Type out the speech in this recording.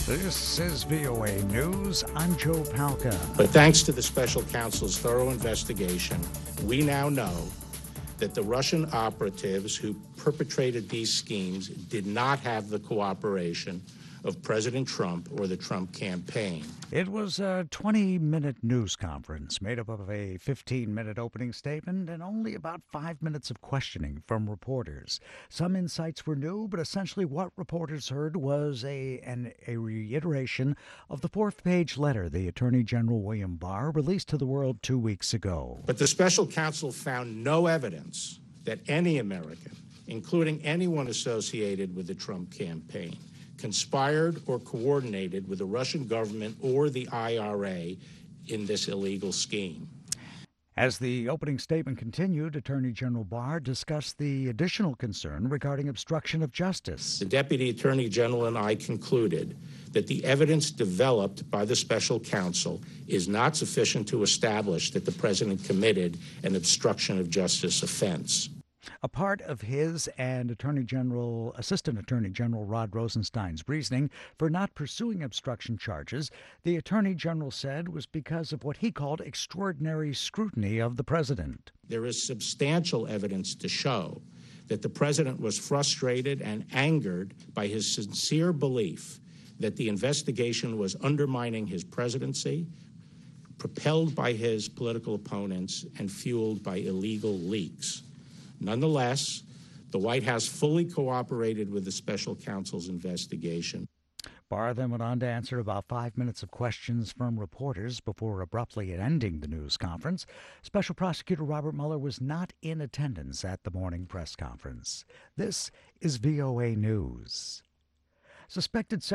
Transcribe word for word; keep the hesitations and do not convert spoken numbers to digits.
This is V O A News. I'm Joe Palca. But thanks to the special counsel's thorough investigation, we now know that the Russian operatives who perpetrated these schemes did not have the cooperation of President Trump or the Trump campaign. It was a twenty-minute news conference made up of a fifteen-minute opening statement and only about five minutes of questioning from reporters. Some insights were new, but essentially what reporters heard was a, an, a reiteration of the fourth-page letter the Attorney General William Barr released to the world two weeks ago. But the special counsel found no evidence that any American, including anyone associated with the Trump campaign, conspired or coordinated with the Russian government or the I R A in this illegal scheme. As the opening statement continued, Attorney General Barr discussed the additional concern regarding obstruction of justice. The Deputy Attorney General and I concluded that the evidence developed by the special counsel is not sufficient to establish that the president committed an obstruction of justice offense. A part of his and Attorney General, Assistant Attorney General Rod Rosenstein's reasoning for not pursuing obstruction charges, the Attorney General said was because of what he called extraordinary scrutiny of the president. There is substantial evidence to show that the president was frustrated and angered by his sincere belief that the investigation was undermining his presidency, propelled by his political opponents, and fueled by illegal leaks. Nonetheless, the White House fully cooperated with the special counsel's investigation. Barr then went on to answer about five minutes of questions from reporters before abruptly ending the news conference. Special Prosecutor Robert Mueller was not in attendance at the morning press conference. This is V O A News. Suspected